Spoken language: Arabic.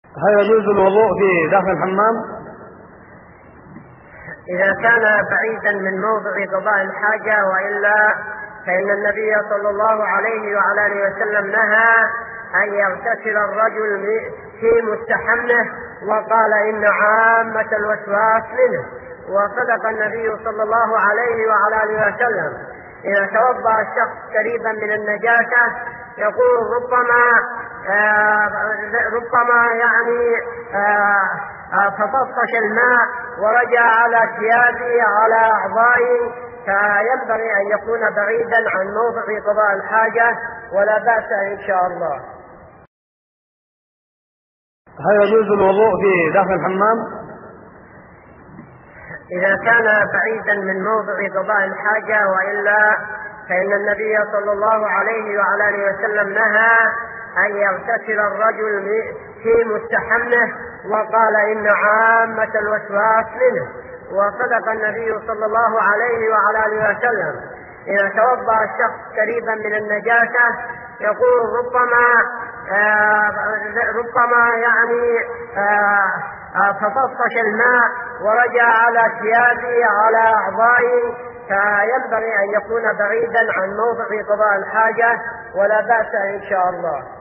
هل يجوز الوضوء في داخل الحمام؟ إذا كان بعيدا من موضع قضاء الحاجة، وإلا فإن النبي صلى الله عليه وعلى آله وسلم نهى أن يغتسل الرجل في مستحمه، وقال إن عامة الوسواس منه. وصدق النبي صلى الله عليه وعلى آله وسلم إذا توضأ الشخص قريبا من النجاسة يقول ربما يعني تطفش الماء ورجع على ثيابه على أعضائه، فينبغي أن يكون بعيدا عن موضع قضاء الحاجة، ولا بأس إن شاء الله. هل يجوز الوضوء في داخل الحمام؟ إذا كان بعيدا من موضع قضاء الحاجة، وإلا فإن النبي صلى الله عليه وعلى آله وسلم نهى أن يغتسل الرجل في مستحمه، وقال إن عامة الوسواس منه. وصدق النبي صلى الله عليه وعلى آله وسلم إذا توضأ الشخص قريبا من النجاسة يقول ربما يعني تطفش الماء ورجع على ثيابه على أعضائه، فينبغي أن يكون بعيدا عن موضع قضاء الحاجة، ولا بأس إن شاء الله.